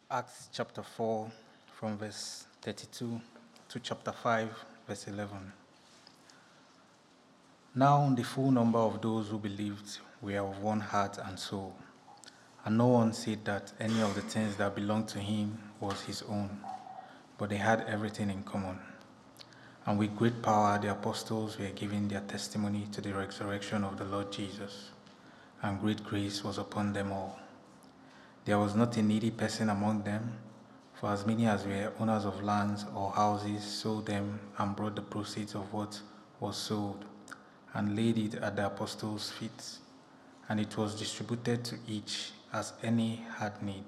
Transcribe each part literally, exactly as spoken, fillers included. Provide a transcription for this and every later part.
Acts chapter four, from verse thirty-two to chapter five, verse eleven. Now the full number of those who believed were of one heart and soul, and no one said that any of the things that belonged to him was his own, but they had everything in common. And with great power the apostles were giving their testimony to the resurrection of the Lord Jesus, and great grace was upon them all. There was not a needy person among them, for as many as were owners of lands or houses sold them and brought the proceeds of what was sold and laid it at the apostles' feet, and it was distributed to each as any had need.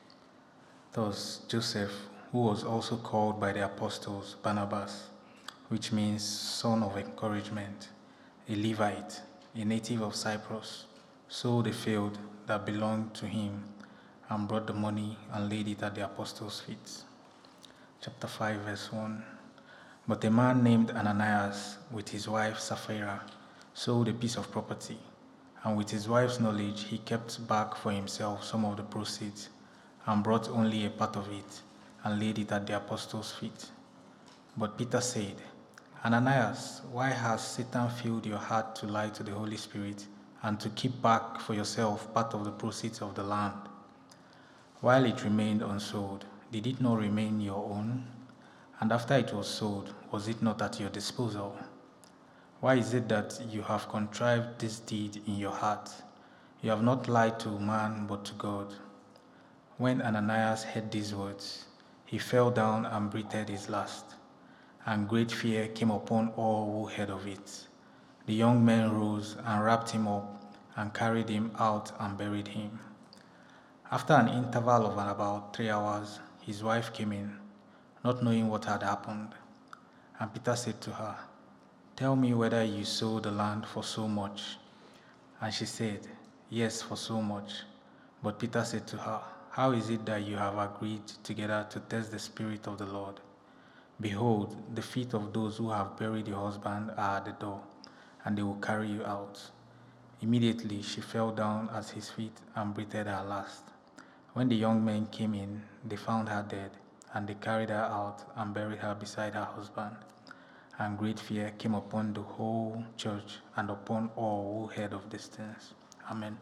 Thus Joseph, who was also called by the apostles Barnabas, which means son of encouragement, a Levite, a native of Cyprus, sold a field that belonged to him and brought the money and laid it at the apostles' feet. Chapter five, verse one. But a man named Ananias, with his wife Sapphira, sold a piece of property, and with his wife's knowledge he kept back for himself some of the proceeds, and brought only a part of it, and laid it at the apostles' feet. But Peter said, Ananias, why has Satan filled your heart to lie to the Holy Spirit, and to keep back for yourself part of the proceeds of the land? While it remained unsold, did it not remain your own? And after it was sold, was it not at your disposal? Why is it that you have contrived this deed in your heart? You have not lied to man, but to God. When Ananias heard these words, he fell down and breathed his last, and great fear came upon all who heard of it. The young men rose and wrapped him up and carried him out and buried him. After an interval of about three hours, his wife came in, not knowing what had happened. And Peter said to her, Tell me whether you sold the land for so much. And she said, Yes, for so much. But Peter said to her, How is it that you have agreed together to test the Spirit of the Lord? Behold, the feet of those who have buried your husband are at the door, and they will carry you out. Immediately she fell down at his feet and breathed her last. When the young men came in, they found her dead, and they carried her out and buried her beside her husband. And great fear came upon the whole church and upon all who heard of these things. Amen.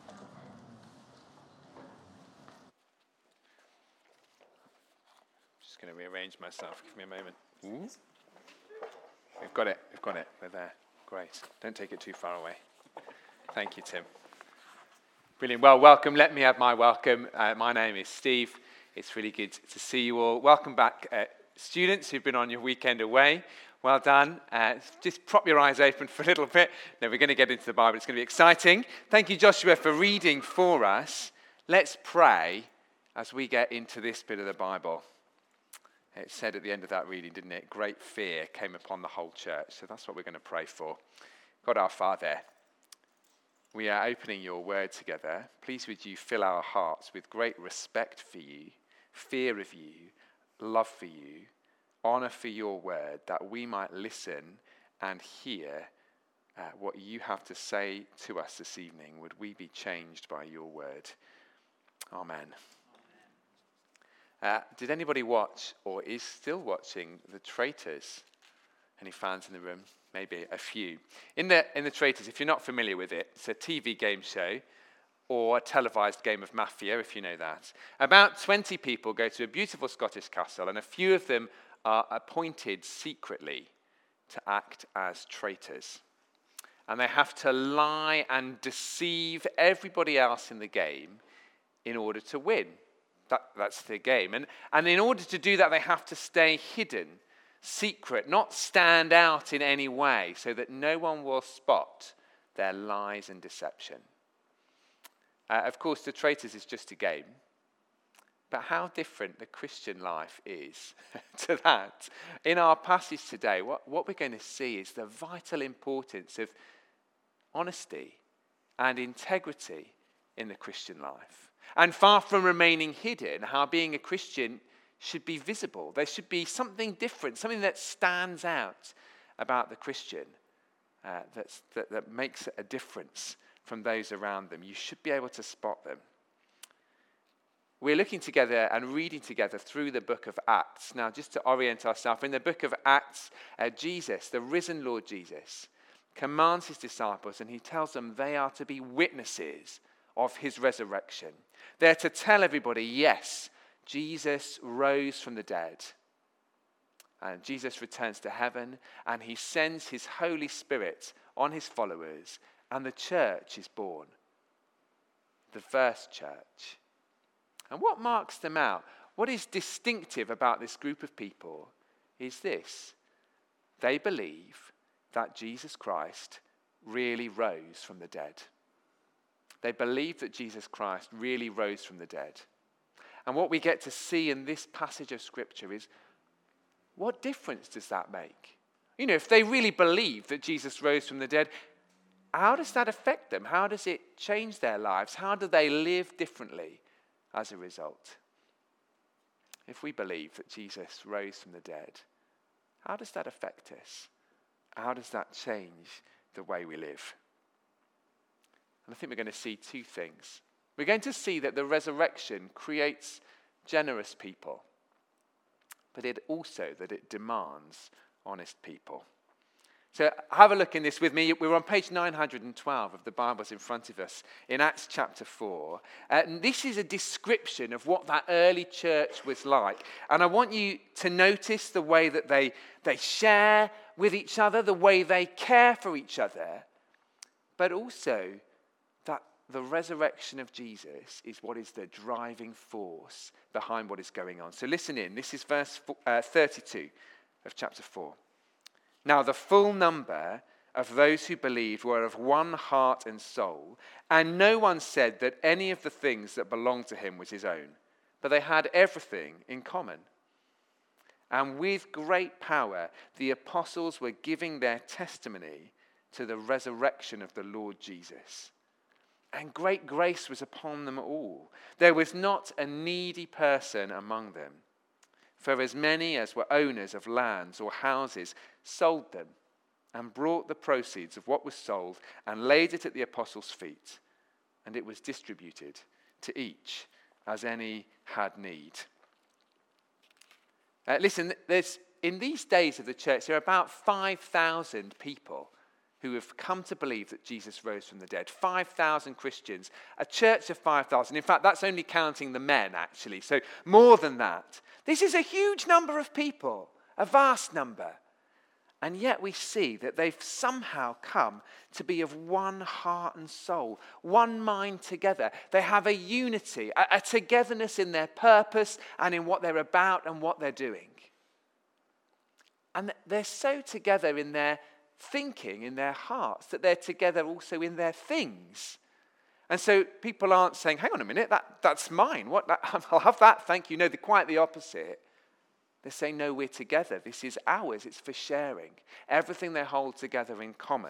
Just going to rearrange myself. Give me a moment. Ooh. We've got it. We've got it. We're there. Great. Don't take it too far away. Thank you, Tim. Brilliant. Well, welcome. Let me add my welcome. Uh, my name is Steve. It's really good to see you all. Welcome back, uh, students who've been on your weekend away. Well done. Uh, just prop your eyes open for a little bit. Now, we're going to get into the Bible. It's going to be exciting. Thank you, Joshua, for reading for us. Let's pray as we get into this bit of the Bible. It said at the end of that reading, didn't it? Great fear came upon the whole church. So that's what we're going to pray for. God our Father, we are opening your word together. Please would you fill our hearts with great respect for you, fear of you, love for you, honor for your word, that we might listen and hear uh, what you have to say to us this evening. Would we be changed by your word? Amen. Uh, did anybody watch or is still watching The Traitors? Any fans in the room? Maybe a few. In the in The Traitors, if you're not familiar with it, it's a T V game show or a televised game of Mafia, if you know that. About twenty people go to a beautiful Scottish castle, and a few of them are appointed secretly to act as traitors. And they have to lie and deceive everybody else in the game in order to win. That, that's the game. And, and in order to do that, they have to stay hidden, secret, not stand out in any way, so that no one will spot their lies and deception. Uh, of course, The Traitors is just a game. But how different the Christian life is to that. In our passage today, what, what we're going to see is the vital importance of honesty and integrity in the Christian life. And far from remaining hidden, how being a Christian should be visible. There should be something different, something that stands out about the Christian uh, that's, that, that makes a difference from those around them. You should be able to spot them. we're looking together and reading together through the book of Acts. Now, just to orient ourselves, in the book of Acts, uh, Jesus, the risen Lord Jesus, commands his disciples and he tells them they are to be witnesses of his resurrection. They're to tell everybody, yes, Jesus rose from the dead. And Jesus returns to heaven and he sends his Holy Spirit on his followers and the church is born. The first church. And what marks them out, what is distinctive about this group of people is this. They believe that Jesus Christ really rose from the dead. They believe that Jesus Christ really rose from the dead. And what we get to see in this passage of Scripture is, what difference does that make? You know, if they really believe that Jesus rose from the dead, how does that affect them? How does it change their lives? How do they live differently as a result? If we believe that Jesus rose from the dead, how does that affect us? How does that change the way we live? And I think we're going to see two things. We're going to see that the resurrection creates generous people, but it also that it demands honest people. So have a look in this with me. We're on page nine hundred twelve of the Bibles in front of us in Acts chapter four. Uh, and this is a description of what that early church was like. And I want you to notice the way that they, they share with each other, the way they care for each other, but also that the resurrection of Jesus is what is the driving force behind what is going on. So listen in. This is verse uh, thirty-two of chapter four. Now the full number of those who believed were of one heart and soul, and no one said that any of the things that belonged to him was his own, but they had everything in common. And with great power, the apostles were giving their testimony to the resurrection of the Lord Jesus. And great grace was upon them all. There was not a needy person among them. For as many as were owners of lands or houses sold them and brought the proceeds of what was sold and laid it at the apostles' feet, and it was distributed to each as any had need. Uh, listen, there's in these days of the church, there are about five thousand people who have come to believe that Jesus rose from the dead. five thousand Christians, a church of five thousand. In fact, that's only counting the men, actually. So more than that. This is a huge number of people, a vast number. And yet we see that they've somehow come to be of one heart and soul, one mind together. They have a unity, a, a togetherness in their purpose and in what they're about and what they're doing. And they're so together in their thinking, in their hearts, that they're together also in their things. And so people aren't saying, hang on a minute, that, that's mine. What? That, I'll have that, thank you. No, they're quite the opposite. They're saying, no, we're together. This is ours. It's for sharing. Everything they hold together in common.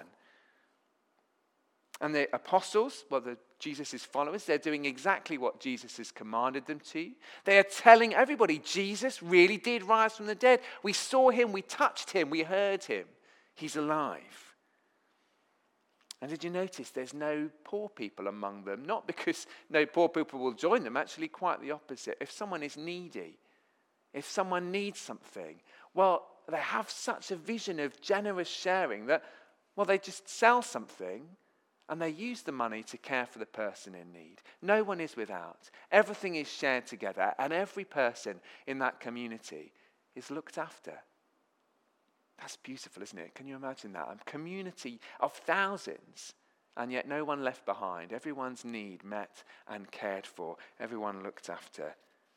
And the apostles, well, the Jesus' followers, they're doing exactly what Jesus has commanded them to. They are telling everybody, Jesus really did rise from the dead. We saw him, we touched him, we heard him. He's alive. And did you notice there's no poor people among them? Not because no poor people will join them, actually quite the opposite. If someone is needy, if someone needs something, well, they have such a vision of generous sharing that, well, they just sell something and they use the money to care for the person in need. No one is without. Everything is shared together and every person in that community is looked after. That's beautiful, isn't it? Can you imagine that? A community of thousands, and yet no one left behind. Everyone's need met and cared for. Everyone looked after.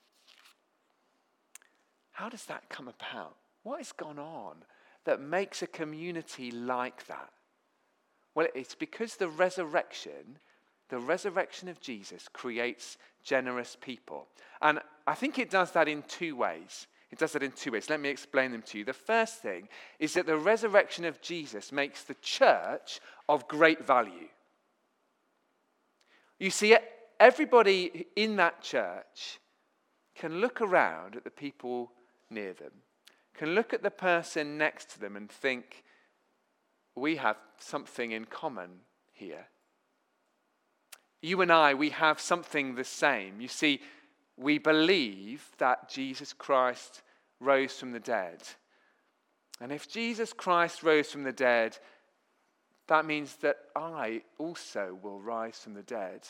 How does that come about? What has gone on that makes a community like that? Well, it's because the resurrection, the resurrection of Jesus creates generous people. And I think it does that in two ways. It does that in two ways. Let me explain them to you. The first thing is that the resurrection of Jesus makes the church of great value. You see, everybody in that church can look around at the people near them, can look at the person next to them and think, we have something in common here. You and I, we have something the same. You see, we believe that Jesus Christ rose from the dead. And if Jesus Christ rose from the dead, that means that I also will rise from the dead.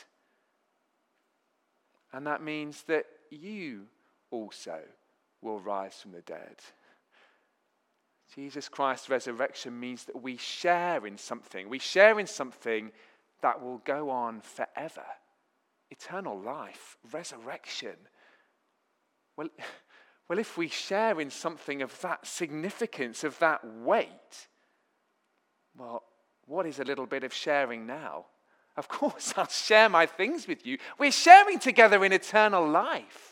And that means that you also will rise from the dead. Jesus Christ's resurrection means that we share in something. We share in something that will go on forever. Eternal life, resurrection. Well, well, if we share in something of that significance, of that weight, well, what is a little bit of sharing now? Of course, I'll share my things with you. We're sharing together in eternal life.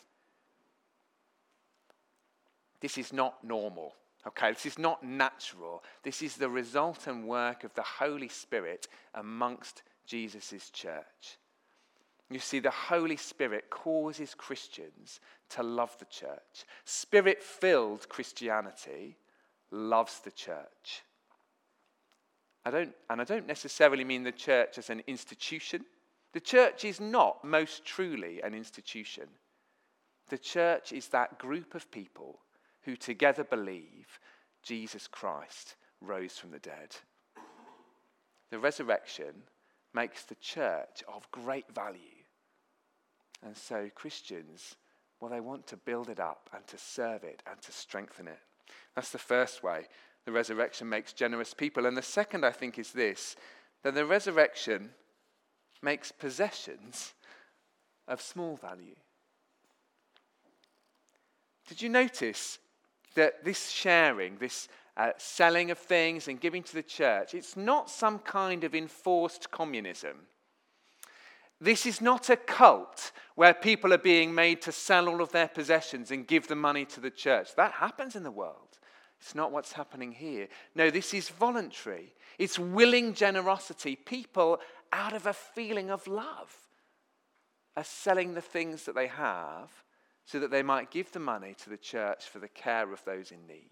This is not normal, okay? This is not natural. This is the result and work of the Holy Spirit amongst Jesus' church. You see, the Holy Spirit causes Christians to love the church. Spirit-filled Christianity loves the church. I don't, and I don't necessarily mean the church as an institution. The church is not most truly an institution. The church is that group of people who together believe Jesus Christ rose from the dead. The resurrection makes the church of great value. And so Christians, well, they want to build it up and to serve it and to strengthen it. That's the first way the resurrection makes generous people. And the second, I think, is this, that the resurrection makes possessions of small value. Did you notice that this sharing, this uh, selling of things and giving to the church, it's not some kind of enforced communism. This is not a cult where people are being made to sell all of their possessions and give the money to the church. That happens in the world. It's not what's happening here. No, this is voluntary. It's willing generosity. People, out of a feeling of love, are selling the things that they have so that they might give the money to the church for the care of those in need.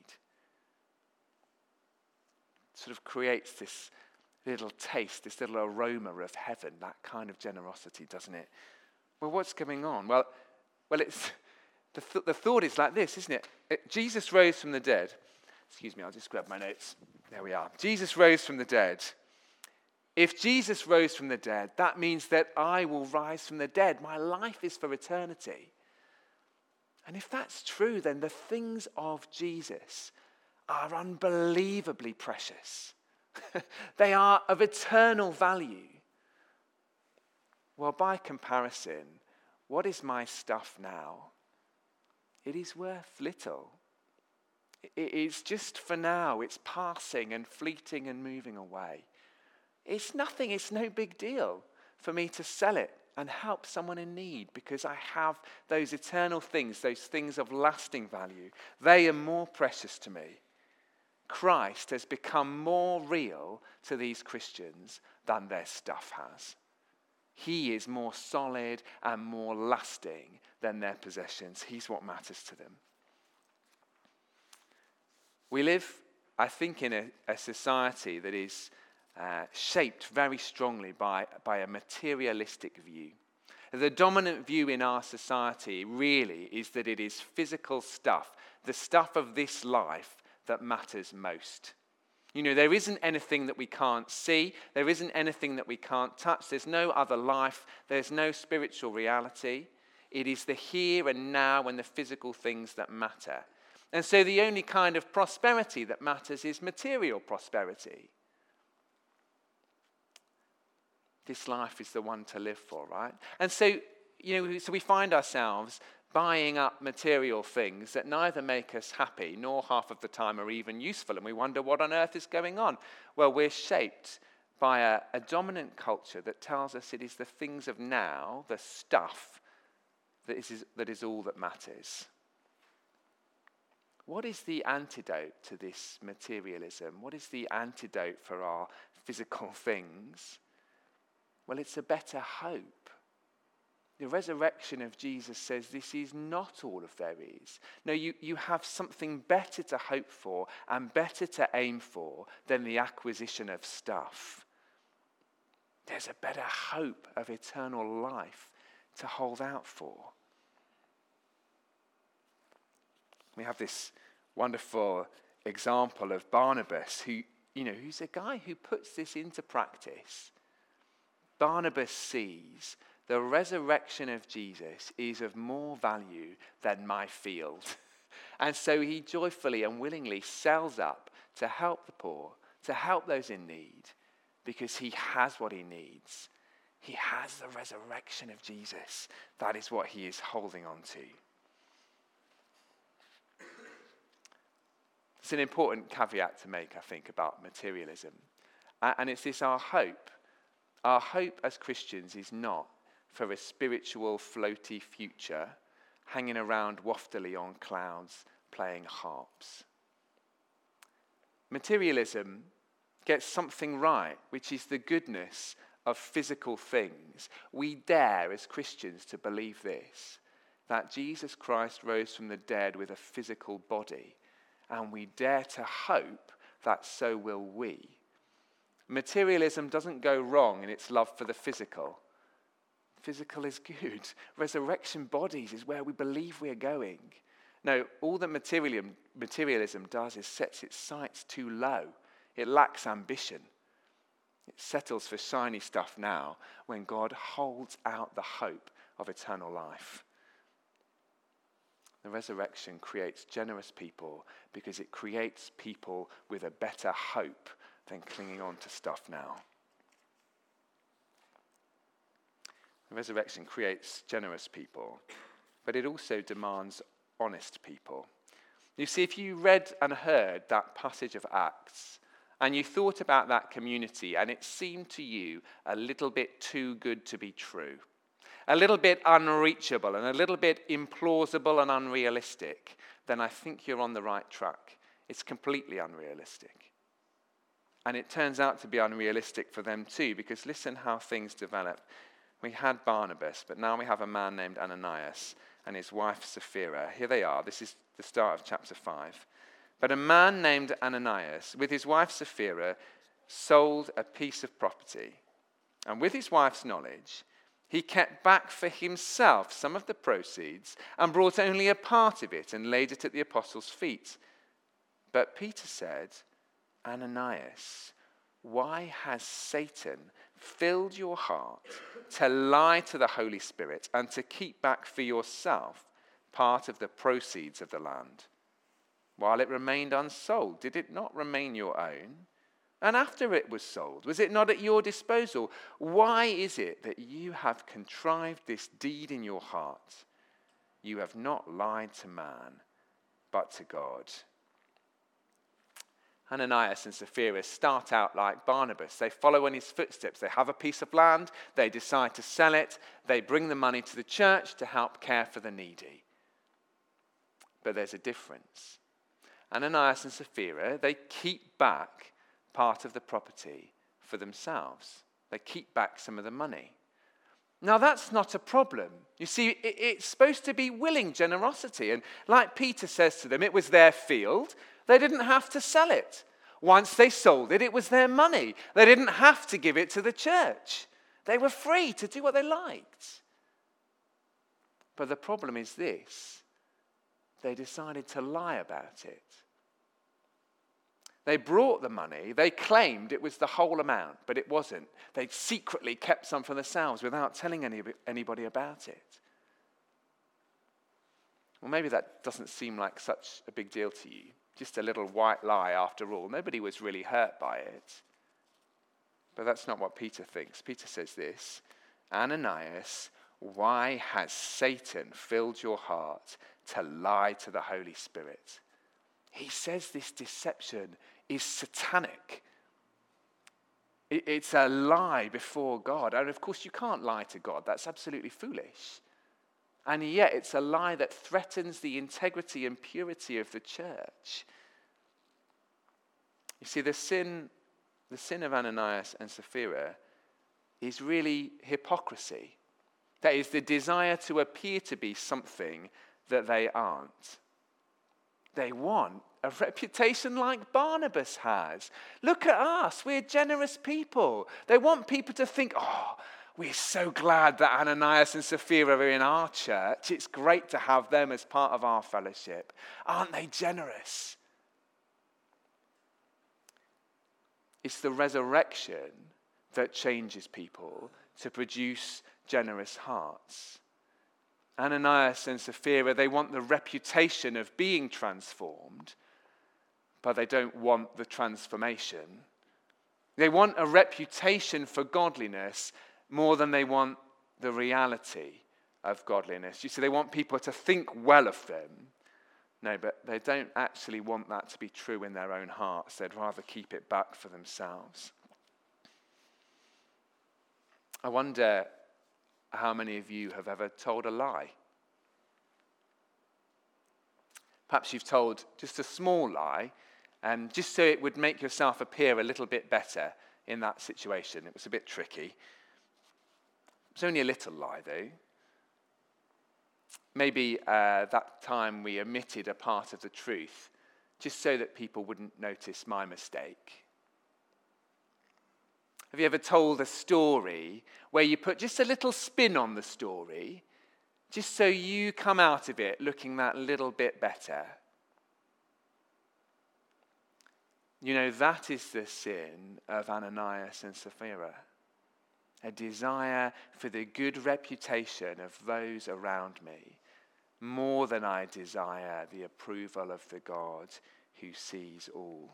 It sort of creates this little taste, this little aroma of heaven, that kind of generosity, doesn't it? Well, what's going on? Well, well, it's the, th- the thought is like this, isn't it? it? Jesus rose from the dead. Excuse me, I'll just grab my notes. There we are. Jesus rose from the dead. If Jesus rose from the dead, that means that I will rise from the dead. My life is for eternity. And if that's true, then the things of Jesus are unbelievably precious. They are of eternal value. Well, by comparison, what is my stuff now? It is worth little. It's just for now. It's passing and fleeting and moving away. It's nothing. It's no big deal for me to sell it and help someone in need because I have those eternal things, those things of lasting value. They are more precious to me. Christ has become more real to these Christians than their stuff has. He is more solid and more lasting than their possessions. He's what matters to them. We live, I think, in a, a society that is uh, shaped very strongly by, by a materialistic view. The dominant view in our society really is that it is physical stuff, the stuff of this life, that matters most. You know, there isn't anything that we can't see. There isn't anything that we can't touch. There's no other life. There's no spiritual reality. It is the here and now and the physical things that matter. And so the only kind of prosperity that matters is material prosperity. This life is the one to live for, right? And so, you know, so we find ourselves buying up material things that neither make us happy nor half of the time are even useful. And we wonder what on earth is going on. Well, we're shaped by a, a dominant culture that tells us it is the things of now, the stuff, that is, that is all that matters. What is the antidote to this materialism? What is the antidote for our physical things? Well, it's a better hope. The resurrection of Jesus says this is not all of there is. No, you, you have something better to hope for and better to aim for than the acquisition of stuff. There's a better hope of eternal life to hold out for. We have this wonderful example of Barnabas, who, you know, who's a guy who puts this into practice. Barnabas sees the resurrection of Jesus is of more value than my field. And so he joyfully and willingly sells up to help the poor, to help those in need, because he has what he needs. He has the resurrection of Jesus. That is what he is holding on to. It's an important caveat to make, I think, about materialism. And it's this: our hope. Our hope as Christians is not for a spiritual, floaty future hanging around waftily on clouds, playing harps. Materialism gets something right, which is the goodness of physical things. We dare, as Christians, to believe this, that Jesus Christ rose from the dead with a physical body, and we dare to hope that so will we. Materialism doesn't go wrong in its love for the physical. Physical is good. Resurrection bodies is where we believe we are going. No, all that materialism, materialism does is sets its sights too low. It lacks ambition. It settles for shiny stuff now when God holds out the hope of eternal life. The resurrection creates generous people because it creates people with a better hope than clinging on to stuff now. The resurrection creates generous people, but it also demands honest people. You see, if you read and heard that passage of Acts, and you thought about that community, and it seemed to you a little bit too good to be true, a little bit unreachable, and a little bit implausible and unrealistic, then I think you're on the right track. It's completely unrealistic. And it turns out to be unrealistic for them too, because listen how things develop. We had Barnabas, but now we have a man named Ananias and his wife Sapphira. Here they are. This is the start of chapter five. But a man named Ananias, with his wife Sapphira, sold a piece of property. And with his wife's knowledge, he kept back for himself some of the proceeds and brought only a part of it and laid it at the apostles' feet. But Peter said, Ananias, why has Satan filled your heart to lie to the Holy Spirit and to keep back for yourself part of the proceeds of the land? While it remained unsold, did it not remain your own? And after it was sold, was it not at your disposal? Why is it that you have contrived this deed in your heart? You have not lied to man, but to God. Ananias and Sapphira start out like Barnabas. They follow in his footsteps. They have a piece of land. They decide to sell it. They bring the money to the church to help care for the needy. But there's a difference. Ananias and Sapphira, they keep back part of the property for themselves. They keep back some of the money. Now, that's not a problem. You see, it's supposed to be willing generosity. And like Peter says to them, it was their field. They didn't have to sell it. Once they sold it, it was their money. They didn't have to give it to the church. They were free to do what they liked. But the problem is this: they decided to lie about it. They brought the money. They claimed it was the whole amount, but it wasn't. They secretly kept some for themselves without telling any, anybody about it. Well, maybe that doesn't seem like such a big deal to you. Just a little white lie after all. Nobody was really hurt by it. But that's not what Peter thinks. Peter says this: Ananias, why has Satan filled your heart to lie to the Holy Spirit? He says this deception is satanic. It's a lie before God. And of course, you can't lie to God. That's absolutely foolish. And yet, it's a lie that threatens the integrity and purity of the church. You see, the sin, the sin of Ananias and Sapphira is really hypocrisy. That is the desire to appear to be something that they aren't. They want a reputation like Barnabas has. Look at us, we're generous people. They want people to think, oh, We're so glad that Ananias and Sapphira are in our church. It's great to have them as part of our fellowship. Aren't they generous? It's the resurrection that changes people to produce generous hearts. Ananias and Sapphira, they want the reputation of being transformed, but they don't want the transformation. They want a reputation for godliness more than they want the reality of godliness. You see, they want people to think well of them. No, but they don't actually want that to be true in their own hearts. They'd rather keep it back for themselves. I wonder how many of you have ever told a lie. Perhaps you've told just a small lie, um, just so it would make yourself appear a little bit better in that situation. It was a bit tricky. It's only a little lie, though. Maybe uh, that time we omitted a part of the truth, just so that people wouldn't notice my mistake. Have you ever told a story where you put just a little spin on the story, just so you come out of it looking that little bit better? You know, that is the sin of Ananias and Sapphira. A desire for the good reputation of those around me, more than I desire the approval of the God who sees all.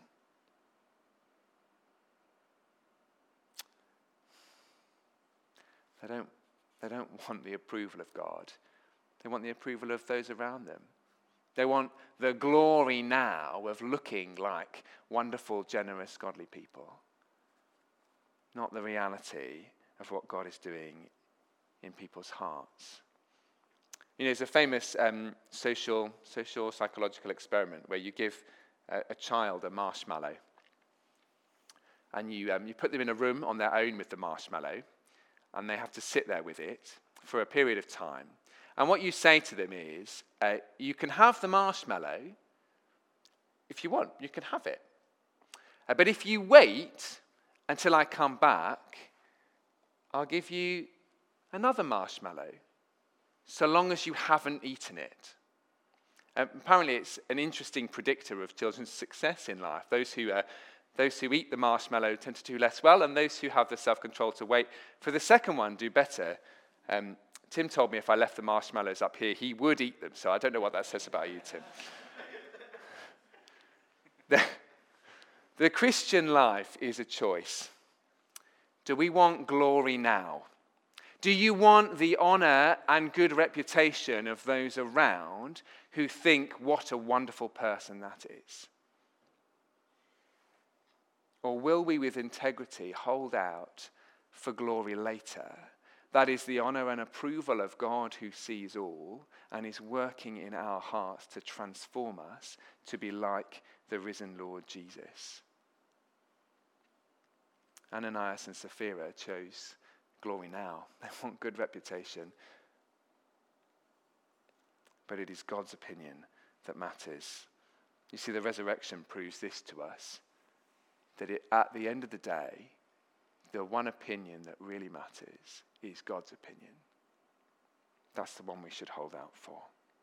They don't, they don't want the approval of God. They want the approval of those around them. They want the glory now of looking like wonderful, generous, godly people, not the reality of what God is doing in people's hearts. You know, there's a famous um, social, social psychological experiment where you give a, a child a marshmallow, and you um, you put them in a room on their own with the marshmallow, and they have to sit there with it for a period of time. And what you say to them is, uh, you can have the marshmallow if you want. You can have it. Uh, but if you wait until I come back, I'll give you another marshmallow, so long as you haven't eaten it. Um, apparently, it's an interesting predictor of children's success in life. Those who uh, those who eat the marshmallow tend to do less well, and those who have the self-control to wait for the second one do better. Um, Tim told me if I left the marshmallows up here, he would eat them, so I don't know what that says about you, Tim. the, the Christian life is a choice. Do we want glory now? Do you want the honor and good reputation of those around who think what a wonderful person that is? Or will we with integrity hold out for glory later? That is the honor and approval of God who sees all and is working in our hearts to transform us to be like the risen Lord Jesus. Ananias and Sapphira chose glory now. They want good reputation. But it is God's opinion that matters. You see, the resurrection proves this to us, that it, at the end of the day, the one opinion that really matters is God's opinion. That's the one we should hold out for.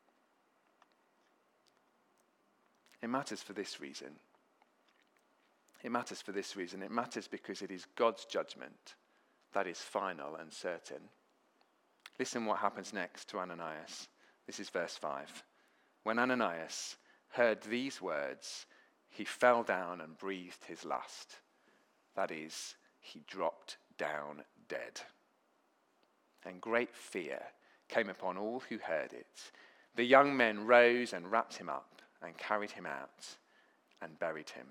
It matters for this reason. It matters for this reason. It matters because it is God's judgment that is final and certain. Listen what happens next to Ananias. This is verse five. When Ananias heard these words, he fell down and breathed his last. That is, he dropped down dead. And great fear came upon all who heard it. The young men rose and wrapped him up and carried him out and buried him.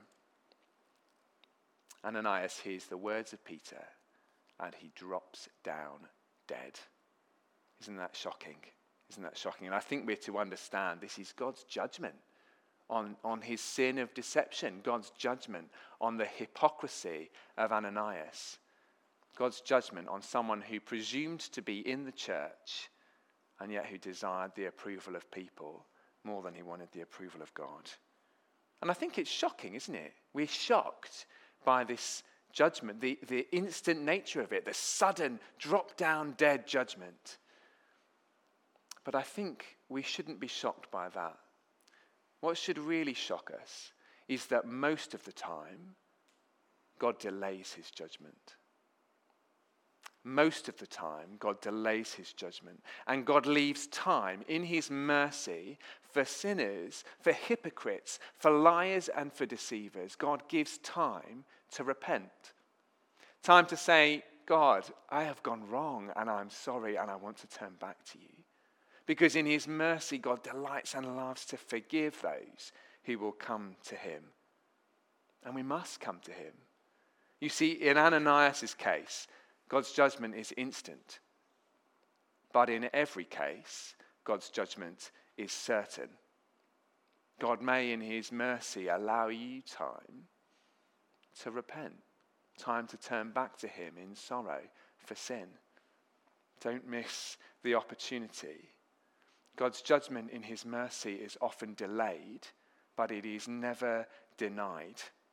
Ananias hears the words of Peter and he drops down dead. Isn't that shocking? Isn't that shocking? And I think we're to understand this is God's judgment on, on his sin of deception, God's judgment on the hypocrisy of Ananias, God's judgment on someone who presumed to be in the church and yet who desired the approval of people more than he wanted the approval of God. And I think it's shocking, isn't it? We're shocked by this judgment, the, the instant nature of it, the sudden drop-down dead judgment. But I think we shouldn't be shocked by that. What should really shock us is that most of the time, God delays his judgment. Most of the time, God delays his judgment. And God leaves time in his mercy for sinners, for hypocrites, for liars and for deceivers. God gives time to repent. Time to say, God, I have gone wrong and I'm sorry and I want to turn back to you. Because in his mercy, God delights and loves to forgive those who will come to him. And we must come to him. You see, in Ananias' case, God's judgment is instant. But in every case, God's judgment is certain. God may, in his mercy, allow you time to repent, time to turn back to him in sorrow for sin. Don't miss the opportunity. God's judgment in his mercy is often delayed, but it is never denied.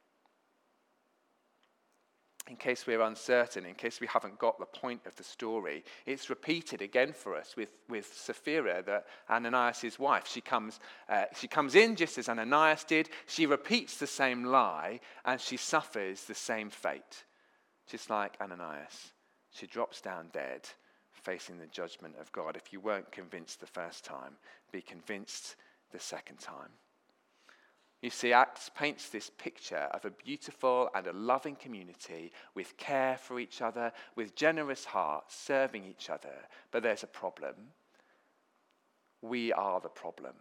In case we're uncertain, in case we haven't got the point of the story, it's repeated again for us with, with Sapphira, the, Ananias' wife. She comes, uh, she comes in just as Ananias did. She repeats the same lie, and she suffers the same fate. Just like Ananias, she drops down dead, facing the judgment of God. If you weren't convinced the first time, be convinced the second time. You see, Acts paints this picture of a beautiful and a loving community with care for each other, with generous hearts, serving each other. But there's a problem. We are the problem.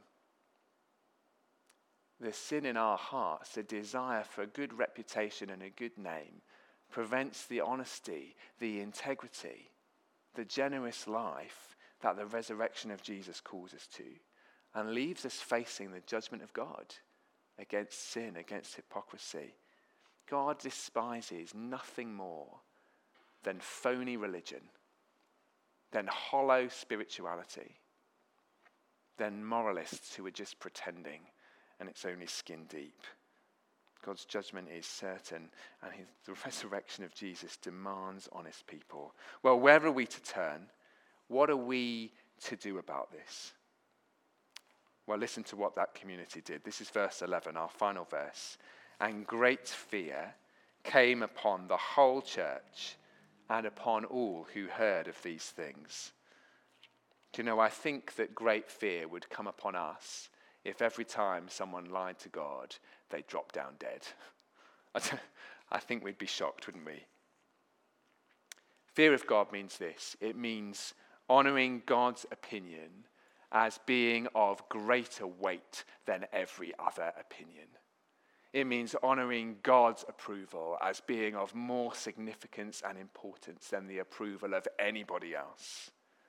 The sin in our hearts, the desire for a good reputation and a good name, prevents the honesty, the integrity, the generous life that the resurrection of Jesus calls us to, and leaves us facing the judgment of God against sin, against hypocrisy. God despises nothing more than phony religion, than hollow spirituality, than moralists who are just pretending and it's only skin deep. God's judgment is certain, and his, the resurrection of Jesus demands honest people. Well, where are we to turn? What are we to do about this? Well, listen to what that community did. This is verse eleven, our final verse. And great fear came upon the whole church and upon all who heard of these things. Do you know, I think that great fear would come upon us if every time someone lied to God, they dropped down dead. I think we'd be shocked, wouldn't we? Fear of God means this. It means honoring God's opinion as being of greater weight than every other opinion. It means honoring God's approval as being of more significance and importance than the approval of anybody else.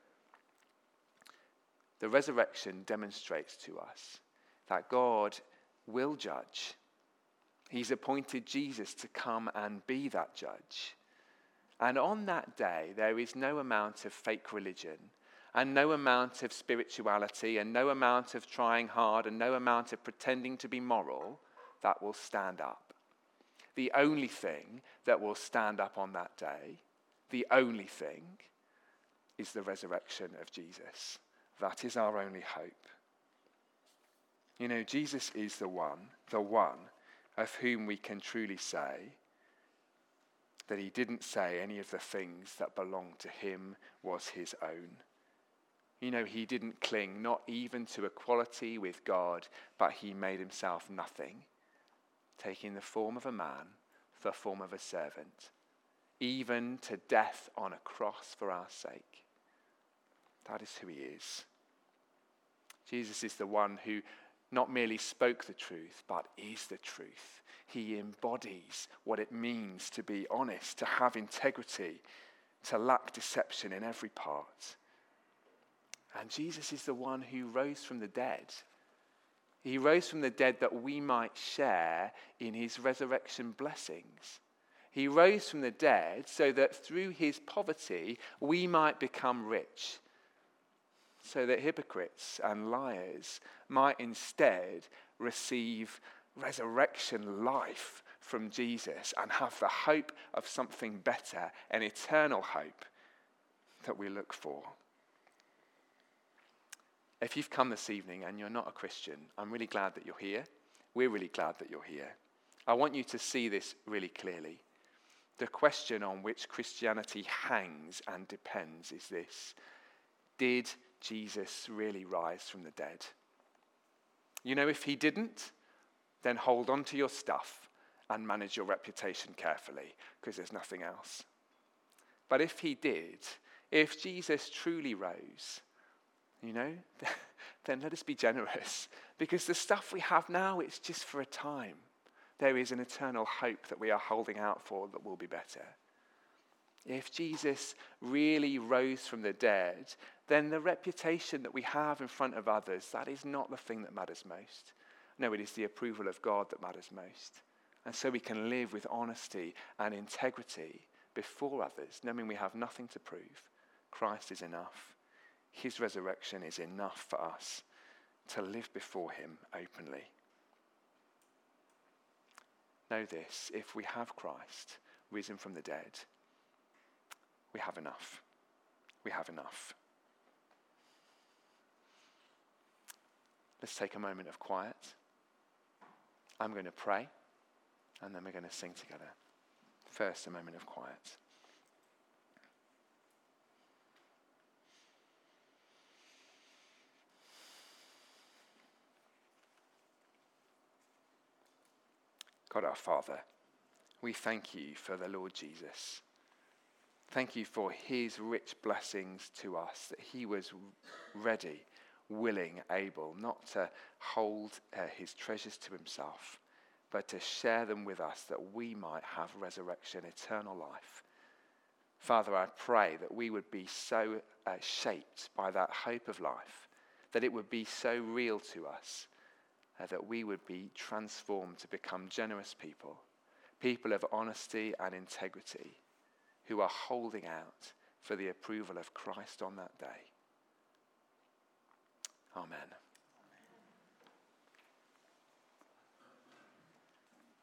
The resurrection demonstrates to us that God will judge. He's appointed Jesus to come and be that judge. And on that day, there is no amount of fake religion and no amount of spirituality and no amount of trying hard and no amount of pretending to be moral that will stand up. The only thing that will stand up on that day, the only thing, is the resurrection of Jesus. That is our only hope. You know, Jesus is the one, the one of whom we can truly say that he didn't say any of the things that belonged to him was his own. You know, he didn't cling not even to equality with God, but he made himself nothing, taking the form of a man, the form of a servant, even to death on a cross for our sake. That is who he is. Jesus is the one who not merely spoke the truth, but is the truth. He embodies what it means to be honest, to have integrity, to lack deception in every part. And Jesus is the one who rose from the dead. He rose from the dead that we might share in his resurrection blessings. He rose from the dead so that through his poverty we might become rich, so that hypocrites and liars might instead receive resurrection life from Jesus and have the hope of something better, an eternal hope that we look for. If you've come this evening and you're not a Christian, I'm really glad that you're here. We're really glad that you're here. I want you to see this really clearly. The question on which Christianity hangs and depends is this: did Jesus really rise from the dead? You know, if he didn't, then hold on to your stuff and manage your reputation carefully, because there's nothing else. But if he did, if Jesus truly rose, you know, then let us be generous, because the stuff we have now, it's just for a time. There is an eternal hope that we are holding out for that will be better. If Jesus really rose from the dead, then the reputation that we have in front of others, that is not the thing that matters most. No, it is the approval of God that matters most. And so we can live with honesty and integrity before others, knowing we have nothing to prove. Christ is enough. His resurrection is enough for us to live before him openly. Know this: if we have Christ risen from the dead, we have enough. We have enough. Let's take a moment of quiet. I'm going to pray, and then we're going to sing together. First, a moment of quiet. God our Father, we thank you for the Lord Jesus. Thank you for his rich blessings to us, that he was ready, willing, able, not to hold uh, his treasures to himself, but to share them with us that we might have resurrection, eternal life. Father, I pray that we would be so uh, shaped by that hope of life, that it would be so real to us, uh, that we would be transformed to become generous people, people of honesty and integrity, who are holding out for the approval of Christ on that day. Amen.